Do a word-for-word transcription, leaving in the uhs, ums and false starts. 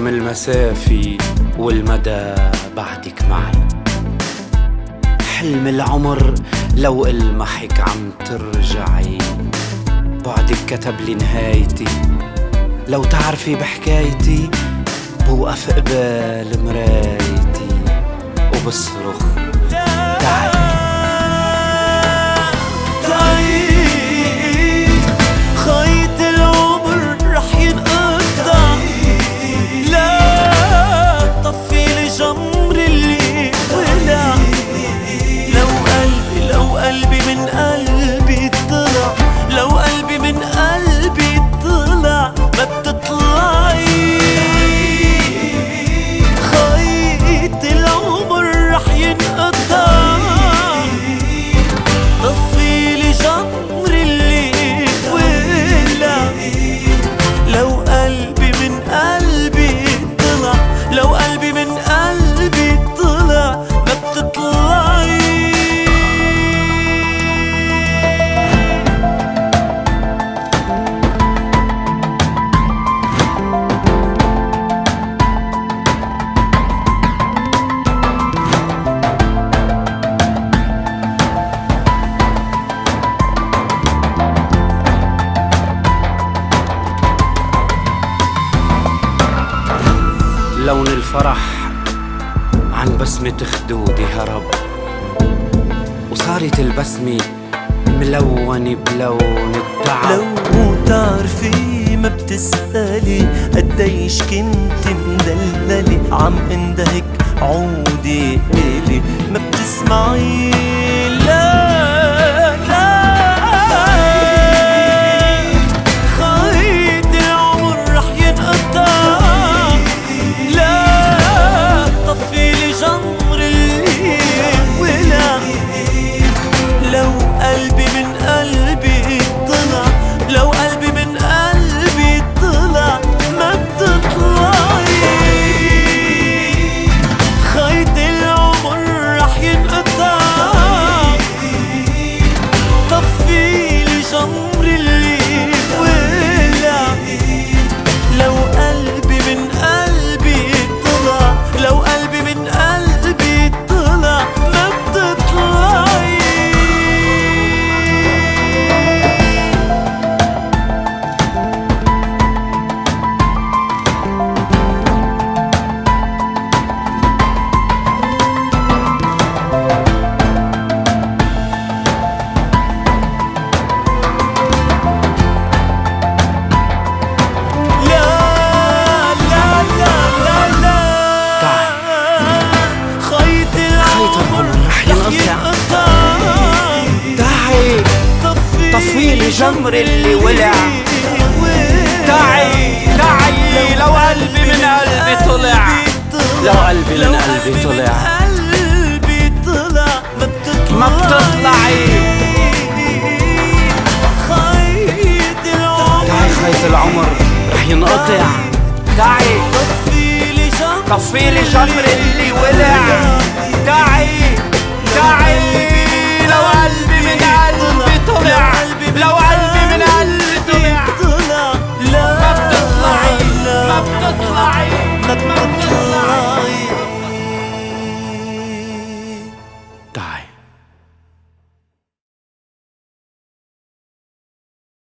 رغم المسافة والمدى بعدك معي. حلم العمر لو المحك عم ترجعي، بعدك كتب لي نهايتي. لو تعرفي بحكايتي بوقف قبال مرايتي وبصرخ تعي تعي. خيط العمر رح ينقطع، لا طفي لي جمر اللي ولع. لو قلبي لو قلبي من قلبي طلع، لو قلبي من قلبي طلع ما بتطلعي. خيط العمر رح ينقطع، طفي لي جمر اللي ولع. لو قلبي من قلبي طلع، لو قلبي من قلبي طلع ما بتطلعي. لون الفرح عن بسمة خدودي هرب، وصارت البسمة ملونة بلون التعب. لو تعرفي ما بتسألي قديش كنت مدللة، عم اندهك عودي إلي ما بتسمعي. لا لا خيط العمر رح ينقطع، لا طفي لي جمر اللي ولع. لو قلبي من قلبي طلع، لو قلبي من قلبي طلع ما بتطلعي. خيط العمر رح ينقطع، طفي لي جمر اللي ولع. لو قلبي من قلبي طلع، لو قلبي من قلبي طلع ما بتطلعي. طفي لي جمر اللي ولع. تعي تعي لو قلبي من قلبي طلع، لو قلبي من قلبي طلع ما بتطلعي. تعي خيط العمر رح ينقطع. تعي طفي لي جمر